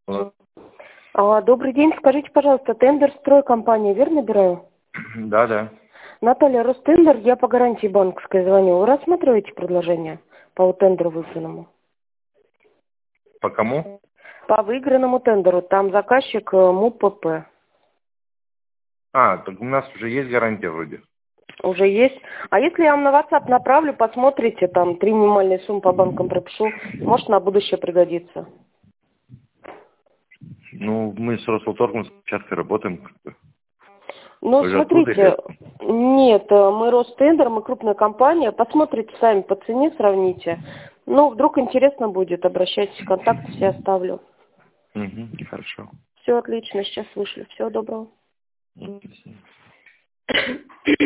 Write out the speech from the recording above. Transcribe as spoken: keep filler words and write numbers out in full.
Алло. А, добрый день, скажите, пожалуйста, тендер стройкомпания, верно набираю? Да, да. Наталья, Ростендер, я по гарантии банковской звоню. Вы рассматриваете предложение по тендеру выигранному? По кому? По выигранному тендеру, там заказчик э, МУПП. А, так у нас уже есть гарантия вроде. Уже есть. А если я вам на WhatsApp направлю, посмотрите, там три минимальные суммы по банкам пропишу, может на будущее пригодится. Ну, мы с Росвоторгом часто работаем. как бы. Ну, Вы же оттуда смотрите, или? нет, э, мы Ростендер, мы крупная компания, посмотрите сами по цене, сравните. Ну, вдруг интересно будет, обращайтесь, контакты все оставлю. Угу, хорошо. Все отлично, сейчас вышлю. Всего доброго. Мгм.